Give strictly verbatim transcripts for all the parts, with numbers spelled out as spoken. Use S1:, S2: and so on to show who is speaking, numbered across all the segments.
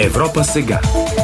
S1: Европа сега.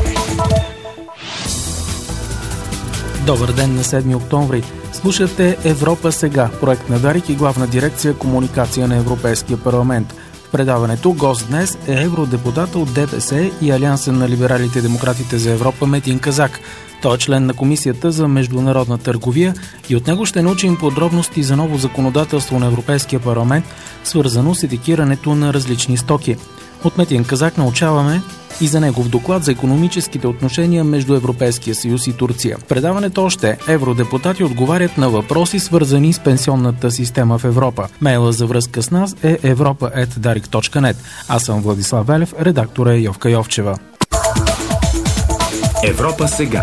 S2: Добър ден на седми октомври. Слушате Европа сега, проект на Дарик и главна дирекция комуникация на Европейския парламент. В предаването гост днес е евродепутата от ДПС и Алианса на либералите и демократите за Европа Метин Казак. Той е член на Комисията за международна търговия и от него ще научим подробности за ново законодателство на Европейския парламент, свързано с етикирането на различни стоки. От Метин Казак научаваме и за негов доклад за икономическите отношения между Европейския съюз и Турция. В предаването още евродепутати отговарят на въпроси, свързани с пенсионната система в Европа. Мейла за връзка с нас е европа ет дарик точка нет. Аз съм Владислав Велев, редактора е Йовка Йовчева.
S1: Европа сега.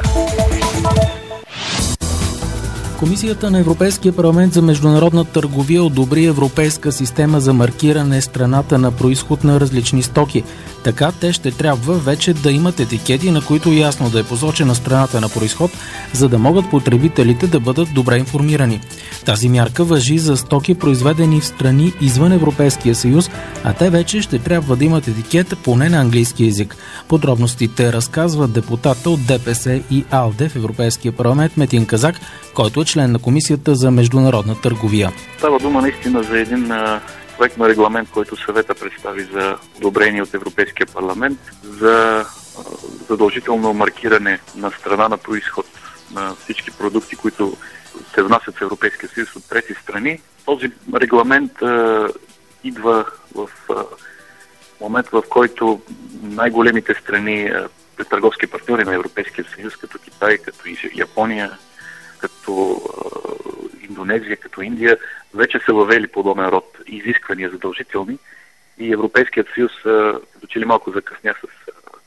S2: Комисията на Европейския парламент за международна търговия одобри европейска система за маркиране страната на произход на различни стоки. Така те ще трябва вече да имат етикети, на които ясно да е посочена страната на произход, за да могат потребителите да бъдат добре информирани. Тази мярка важи за стоки, произведени в страни извън Европейския съюз, а те вече ще трябва да имат етикет поне на английски език. Подробностите разказва депутата от ДПС и АЛДЕ в Европейския парламент Метин Казак, който е член на Комисията за международна търговия.
S3: Става дума наистина за един проект на регламент, който съвета представи за одобрение от Европейския парламент за задължително маркиране на страна на произход на всички продукти, които се внасят в Европейския съюз от трети страни. Този регламент а, идва в а, момент, в който най-големите страни, а, търговски партньори на Европейския съюз, като Китай, като Япония, като а, Индонезия, като Индия, вече са въвели подобен род изисквания задължителни и Европейският съюз а, като че ли малко закъсня с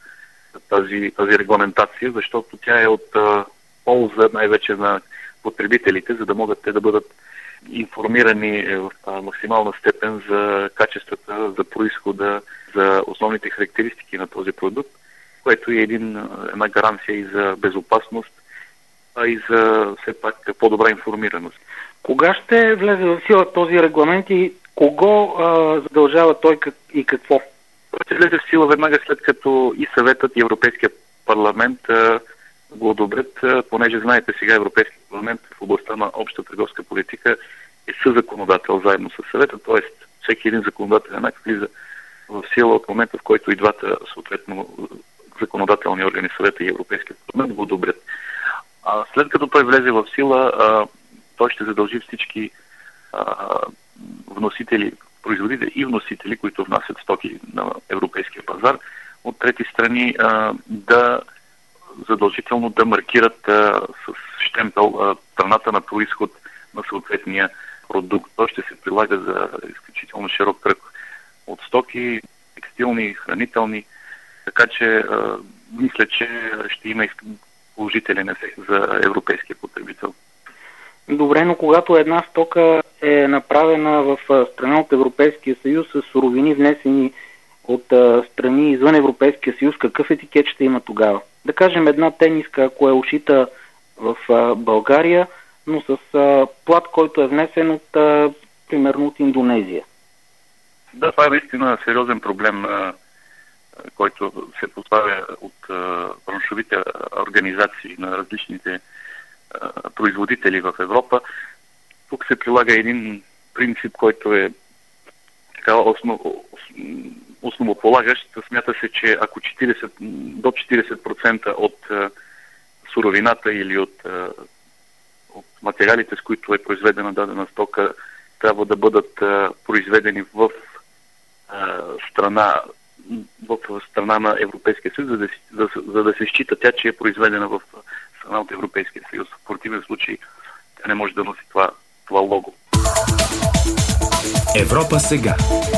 S3: а, тази, тази регламентация, защото тя е от а, полза най-вече на потребителите, за да могат те да бъдат информирани в а, максимална степен за качествата, за произхода, за основните характеристики на този продукт, което е един, една гаранция и за безопасност, а и за все пак по-добра информираност.
S4: Кога ще влезе в сила този регламент и кого а, задължава той и какво?
S3: Той ще влезе в сила веднага след като и съветът, и Европейският парламент а, го одобрят, а, понеже знаете сега Европейският парламент в областта на обща търговска политика е съзаконодател заедно с съвета, т.е. всеки един законодателен акт влиза в сила от момента, в който и двата съответно законодателни органи, съвета и Европейският парламент го одобрят. А след като той влезе в сила, а, той ще задължи всички а, вносители, производители и вносители, които внасят стоки на европейския пазар от трети страни, а, да задължително да маркират а, с щемпел а, страната на произход на съответния продукт. Той ще се прилага за изключително широк кръг от стоки, текстилни, хранителни, така че а, мисля, че ще има положителен ефект за европейския потребител.
S4: Добре, но когато една стока е направена в страна от Европейския съюз с суровини внесени от страни извън Европейския съюз, какъв етикет ще има тогава? Да кажем една тениска, ако е ушита в България, но с плат, който е внесен от, примерно, от Индонезия.
S3: Да, това е наистина сериозен проблем, който се поставя от браншовите организации на различните производители в Европа. Тук се прилага един принцип, който е така основ, основополагащ. Смята се, че ако четиридесет до четиридесет процента от суровината или от, от материалите, с които е произведена дадена стока, трябва да бъдат произведени в страна в страна на Европейския съюз, за да, за, за да се счита тя, че е произведена в страна от Европейския съюз. В противен случай тя не може да носи това, това лого.
S1: Европа сега.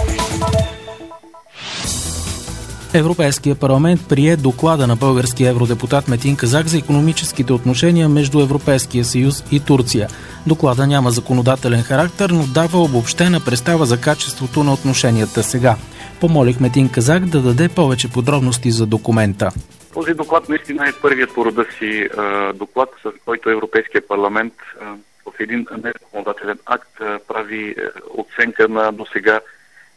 S2: Европейския парламент прие доклада на българския евродепутат Метин Казак за икономическите отношения между Европейския съюз и Турция. Доклада няма законодателен характер, но дава обобщена представа за качеството на отношенията сега. Помолих Метин Казак да даде повече подробности за документа.
S3: Този доклад наистина е първият по рода си а, доклад, с който Европейския парламент а, в един незаконодателен акт а, прави а, оценка на досега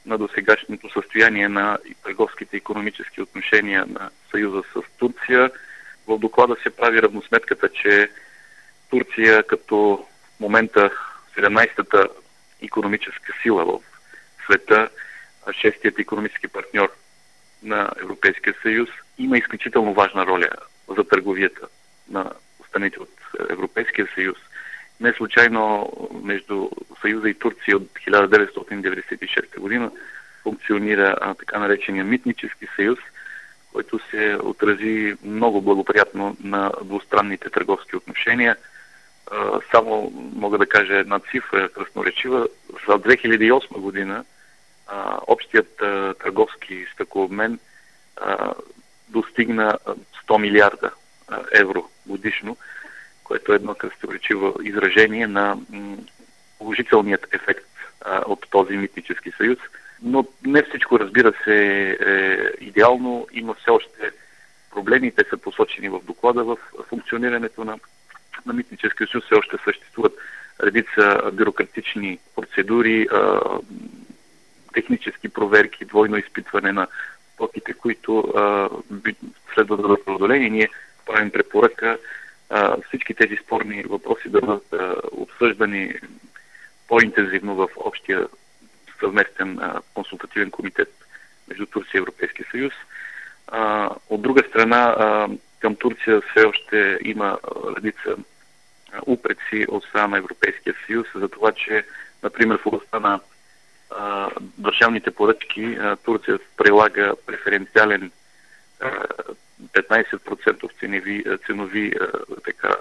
S3: на досегашното състояние на търговските и икономически отношения на Съюза с Турция. В доклада се прави равносметката, че Турция като в момента седемнайсета икономическа сила в света, шестият икономически партньор на Европейския съюз, има изключително важна роля за търговията на страните от Европейския съюз. Не случайно между Съюза и Турция от хиляда деветстотин деветдесет и шеста година функционира а, така наречения митнически съюз, който се отрази много благоприятно на двустранните търговски отношения. А, само мога да кажа една цифра красноречива. За две хиляди и осма година а, общият а, търговски стъкообмен а, достигна сто милиарда а, евро годишно, което е едно красноречиво изражение на м, положителният ефект а, от този митнически съюз. Но не всичко, разбира се, е идеално. Има все още проблеми. Те са посочени в доклада в функционирането на, на митническия съюз. Все още съществуват редица бюрократични процедури, а, технически проверки, двойно изпитване на стоките, които а, би, следва да бъдат преодолени. Ние правим препоръка а, всички тези спорни въпроси да бъдат а, обсъждани по-интензивно в общия съвместен а, консултативен комитет между Турция и Европейския съюз. А, от друга страна, а, към Турция все още има редица упреци от страна на Европейския съюз за това, че, например, в областта на а, държавните поръчки а, Турция прилага преференциален а, петнайсет процента ценови, ценови а, така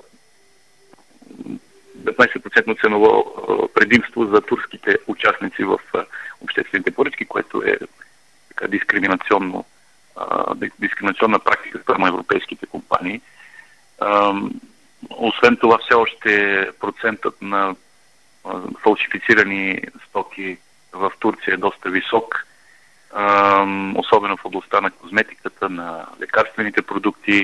S3: петнайсет процента ценово предимство за турските участници в обществените поръчки, което е така дискриминационно, дискриминационна практика спрямо европейските компании. Освен това, все още процентът на фалшифицирани стоки в Турция е доста висок, особено в областта на козметиката, на лекарствените продукти.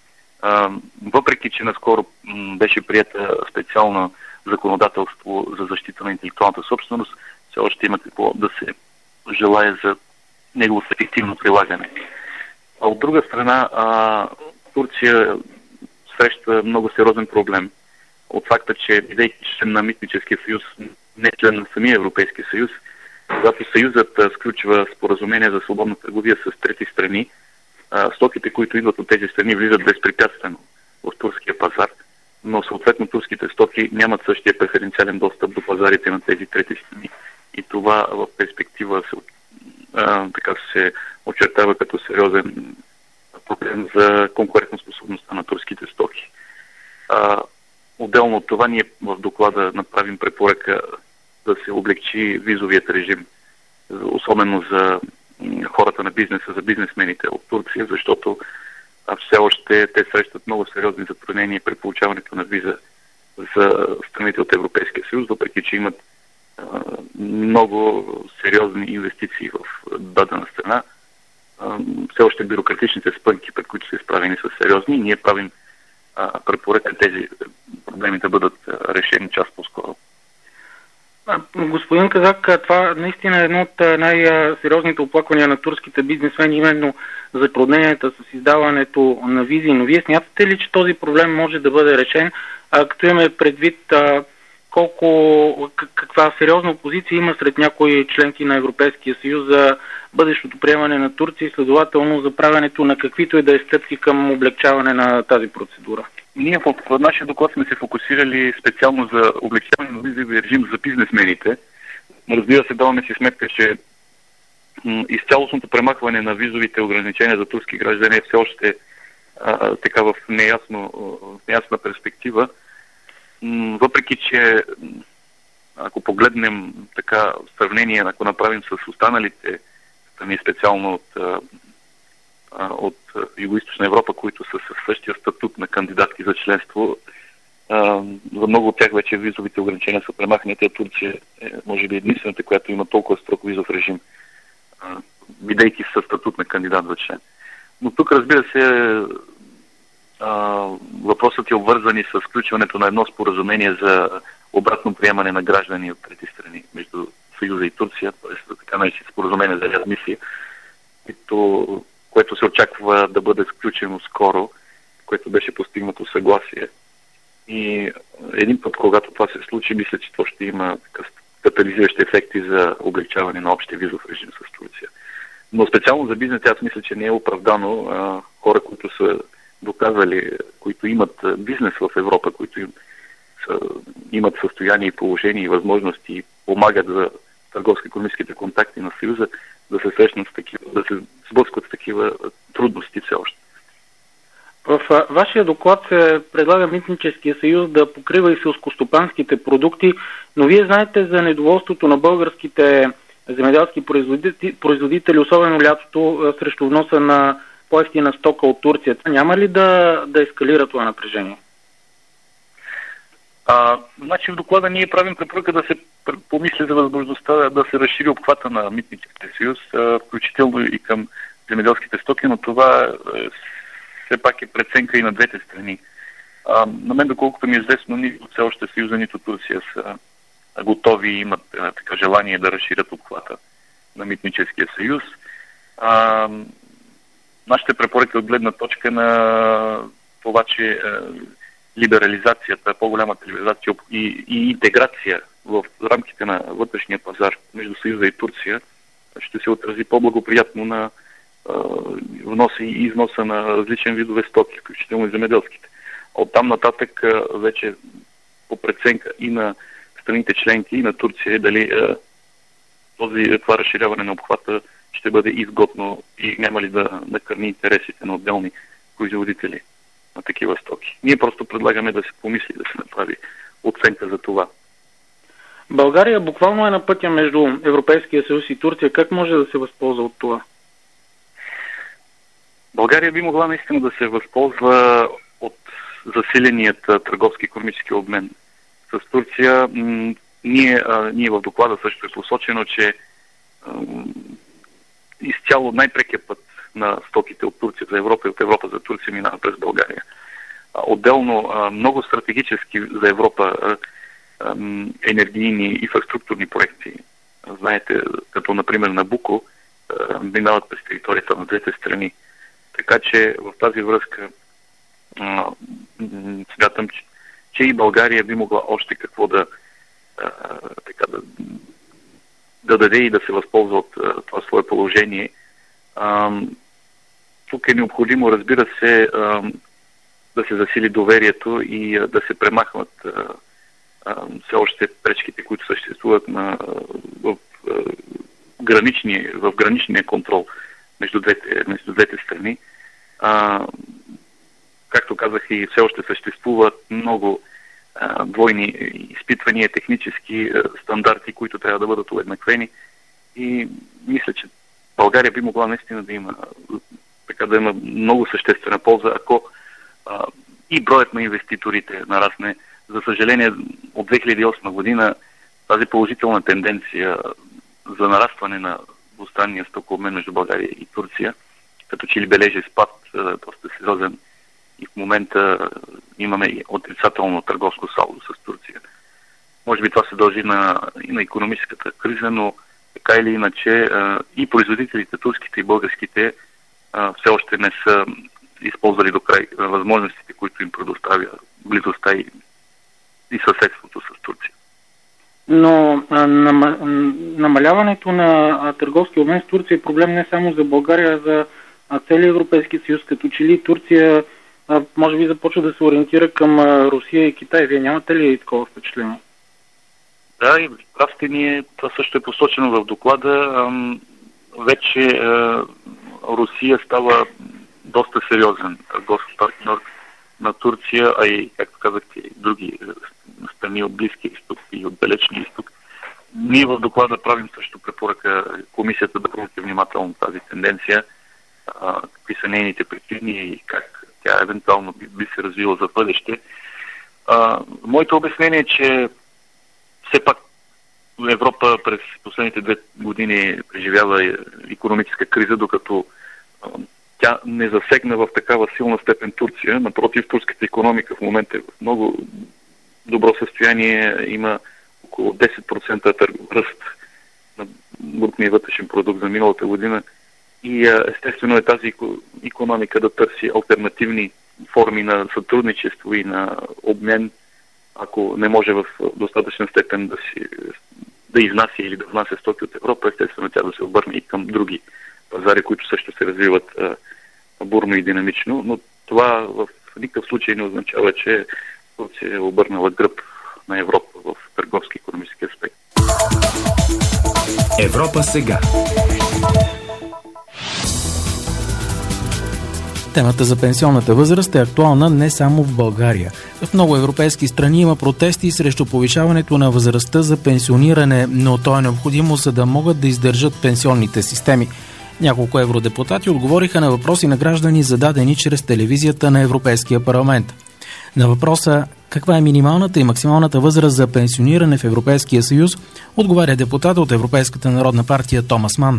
S3: Въпреки че наскоро беше приета специално законодателство за защита на интелектуалната собственост, все още има какво да се желае за неговото ефективно прилагане. А от друга страна, а, Турция среща много сериозен проблем от факта, че бидейки член на Митническия съюз, не член на самия Европейския съюз, когато съюзът а, сключва споразумение за свободна търговия с трети страни, стоките, които идват от тези страни, влизат безпрепятствено в турския пазар, но съответно турските стоки нямат същия преференциален достъп до пазарите на тези трети страни. И това в перспектива се, а, така се очертава като сериозен проблем за конкурентоспособността на турските стоки. А, отделно от това ние в доклада направим препоръка да се облегчи визовият режим, особено за хората на бизнеса, за бизнесмените от Турция, защото все още те срещат много сериозни затруднения при получаването на виза за страните от Европейския съюз, въпреки че имат а, много сериозни инвестиции в дадена страна. А, все още бюрократичните спънки, пред които са изправени, са сериозни и ние правим а, препоръка тези проблеми да бъдат решени част по-скоро.
S4: Господин Казак, това наистина е едно от най-сериозните оплаквания на турските бизнесмени, именно затрудненията с издаването на визи. Но вие смятате ли, че този проблем може да бъде решен, а, като имаме предвид а, колко, каква сериозна опозиция има сред някои членки на Европейския съюз за бъдещото приемане на Турция и следователно за правенето на каквито и да е стъпки към облегчаване на тази процедура?
S3: Ние в, в нашия доклад сме се фокусирали специално за облегчаване на визовия режим за бизнесмените. Разбира се, даваме си сметка, че м- изцялостното премахване на визовите ограничения за турски граждани е все още а, така в неясно, в неясна перспектива. М- въпреки, че ако погледнем така в сравнение, ако направим с останалите страни, специално от от Югоизточна Европа, които са със същия статут на кандидатки за членство. За много от тях вече визовите ограничения са премахнати, а Турция е, може би, единствената, която има толкова строг визов режим, бидейки със статут на кандидат за член. Но тук, разбира се, въпросът е обвързани с включването на едно споразумение за обратно приемане на граждани от трети страни между Съюза и Турция, т.е. така наречени споразумение за реадмисия, което, което се очаква да бъде сключено скоро, което беше постигнато съгласие. И един път, когато това се случи, мисля, че това ще има катализиращи ефекти за облегчаване на общия визов режим с Турция. Но специално за бизнес, аз мисля, че не е оправдано а, хора, които са доказали, които имат бизнес в Европа, които им, са, имат състояние и положение и възможности и помагат за търговско-икономическите контакти на Съюза, да се срещнат с такива, да се сблъскват с такива трудности все още.
S4: В вашия доклад се предлага Митническия съюз да покрива и селскостопанските продукти, но вие знаете за недоволството на българските земеделски производители, производители особено лятото, срещу вноса на по-евтина стока от Турция. Няма ли да, да ескалира това напрежение?
S3: А, значи в доклада ние правим препоръка да се помисли за възможността да се разшири обхвата на Митническия съюз, включително и към земеделските стоки, но това все пак е преценка и на двете страни. А, на мен, доколкото ми е известно, нито все още Съюза, нито Турция са готови и имат а, така желание да разширят обхвата на Митническия съюз. А, нашите препоръки от гледна точка на това, че а, либерализацията, по-голямата либерализация и, и интеграция в рамките на вътрешния пазар между Съюза и Турция ще се отрази по-благоприятно на вноса и износа на различен видове стоки, включително и земеделските. От там нататък вече по преценка и на страните членки, и на Турция, дали този, това разширяване на обхвата ще бъде изгодно и няма ли да накърни интересите на отделни производители на такива стоки. Ние просто предлагаме да се помисли, да се направи оценка за това.
S4: България буквално е на пътя между Европейския съюз и Турция. Как може да се възползва от това?
S3: България би могла наистина да се възползва от засиленият търговски икономически обмен с Турция. Ние, а, ние в доклада също е посочено, че а, изцяло най-прекият път на стоките от Турция за Европа и от Европа за Турция минава през България. А, отделно а, много стратегически за Европа а, а, енергийни инфраструктурни проекти, знаете, като например Набуко, а, минават през територията на двете страни. Така че в тази връзка а, смятам, че, че и България би могла още какво да, а, така да, да даде и да се възползва от а, това свое положение. А, тук е необходимо, разбира се, а, да се засили доверието и а, да се премахват а, а, все още пречките, които съществуват на, в, а, гранични, в граничния контрол между двете, между двете страни. А, както казах, и все още съществуват много а, двойни изпитвания, технически а, стандарти, които трябва да бъдат уеднаквени. И мисля, че България би могла наистина да има, така да има много съществена полза, ако а, и броят на инвеститорите нарасне. За съжаление, от две хиляди и осма година тази положителна тенденция за нарастване на двустранния стокообмен между България и Турция, като че ли бележи спад, доста сериозен, и в момента имаме и отрицателно търговско салдо с Турция. Може би това се дължи на, и на икономическата криза, но така или иначе и производителите, турските и българските, все още не са използвали до край възможностите, които им предоставя близостта и, и съседството с Турция.
S4: Но а, нам, намаляването на а, търговски обмен с Турция е проблем не само за България, а за а, целия Европейски съюз, като че ли Турция а, може би започва да се ориентира към а, Русия и Китай. Вие нямате ли такова впечатление?
S3: Да, и прав сте, ние, това също е посочено в доклада. Ам, вече а, Русия става доста сериозен търговски партньор на Турция, а и, както казахте, други страни от Близкия изток и от Далечния изток. Ние в доклада правим също препоръка комисията да проучи внимателно тази тенденция, а, какви са нейните причини и как тя евентуално би, би се развила за бъдеще. А, моето обяснение е, че все пак Европа през последните две години преживява икономическа криза, докато а, тя не засегна в такава силна степен Турция. Напротив, турската икономика в момента е в много добро състояние, има около десет процента ръст брутния вътрешен продукт за миналата година. И естествено е тази икономика да търси алтернативни форми на сътрудничество и на обмен, ако не може в достатъчна степен да, си, да изнася или да внася стоки от Европа, естествено тя да се обърне и към други пазари, които също се развиват а, бурно и динамично, но това в никакъв случай не означава, че Турция е обърнала гръб на Европа в търговски и икономически аспект.
S1: Европа сега.
S2: Темата за пенсионната възраст е актуална не само в България. В много европейски страни има протести срещу повишаването на възрастта за пенсиониране, но то е необходимо, за да могат да издържат пенсионните системи. Няколко евродепутати отговориха на въпроси на граждани, зададени чрез телевизията на Европейския парламент. На въпроса каква е минималната и максималната възраст за пенсиониране в Европейския съюз, отговаря депутат от Европейската народна партия Томас Ман.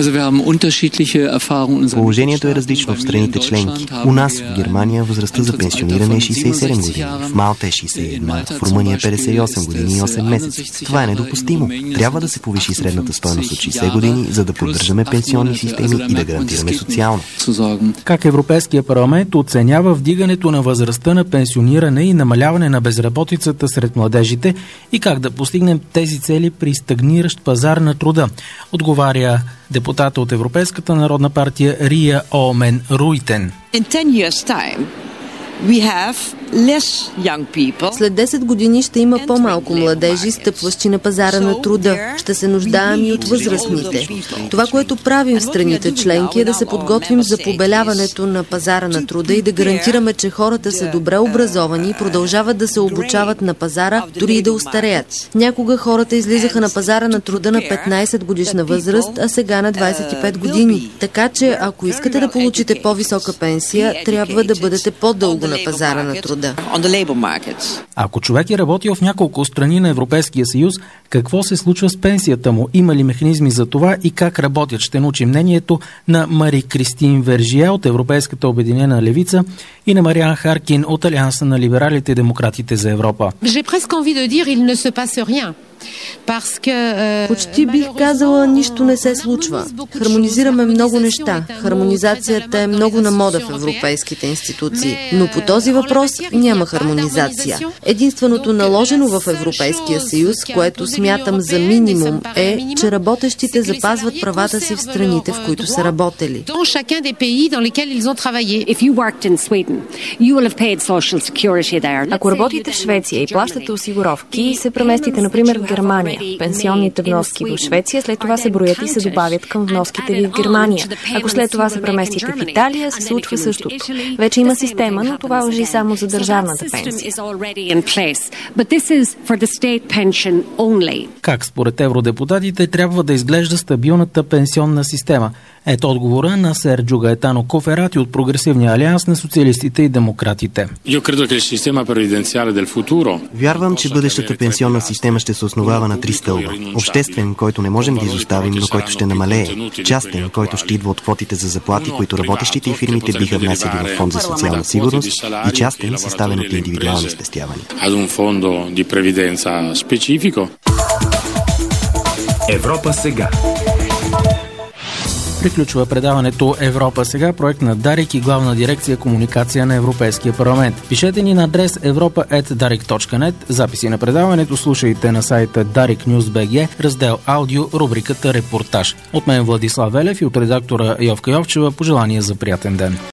S5: Положението е различно в страните членки. У нас, в Германия, възрастта за пенсиониране е шейсет и седем години, в Малта е шейсет и една, в Румъния е петдесет и осем години и осем месеца. Това е недопустимо. Трябва да се повиши средната стойност от шейсет години, за да поддържаме пенсионни системи и да гарантираме социално.
S2: Как Европейския парламент оценява вдигането на възрастта на пенсиониране и намаляване на безработицата сред младежите и как да постигнем тези цели при стагниращ пазар на труда, отговаря депутата от Европейската народна партия Рия Омен Руйтен.
S6: След десет години ще има по-малко младежи, стъпващи на пазара на труда. Ще се нуждаем и от възрастните. Това, което правим в страните членки, е да се подготвим за побеляването на пазара на труда и да гарантираме, че хората са добре образовани и продължават да се обучават на пазара, дори и да устареят. Някога хората излизаха на пазара на труда на петнайсет годишна възраст, а сега на двайсет и пет години. Така че, ако искате да получите по-висока пенсия, трябва да бъдете по-дълго на пазара на труда.
S2: Ако човек е работил в няколко страни на Европейския съюз, какво се случва с пенсията му? Има ли механизми за това и как работят? Ще научим мнението на Мари Кристин Вержие от Европейската обединена левица и на Мариан Харкин от Алианса на либералите и демократите за Европа.
S6: Почти бих казала, нищо не се случва. Хармонизираме много неща. Хармонизацията е много на мода в европейските институции. Но по този въпрос няма хармонизация. Единственото наложено в Европейския съюз, което смятам за минимум, е, че работещите запазват правата си в страните, в които са работели.
S7: Ако работите в Швеция и плащате осигуровки и се преместите, например, в Германия, пенсионните вноски в Швеция след това се броят и се добавят към вноските ви в Германия. Ако след това се преместите в Италия, се случва същото. Вече има система, но това важи само за държавната пенсия.
S2: Как според евродепутатите трябва да изглежда стабилната пенсионна система? Ето отговора на Серджо Гаетано Коферати от Прогресивния алианс на социалистите и демократите.
S5: Вярвам, че бъдещата пенсионна система ще се основава на три стълба. Обществен, който не можем да изоставим, но който ще намалее. Частен, който ще идва от квотите за заплати, които работещите и фирмите биха внесели в фонд за социална сигурност. И частен, съставен от индивидуални спестявания.
S1: Европа сега.
S2: Приключва предаването Европа сега, проект на Дарик и Главна дирекция комуникация на Европейския парламент. Пишете ни на адрес европа ет дарик точка нет. Записи на предаването слушайте на сайта дарик нюз точка би джи, раздел аудио, рубриката Репортаж. От мен Владислав Велев и от редактора Йовка Йовчева пожелания за приятен ден.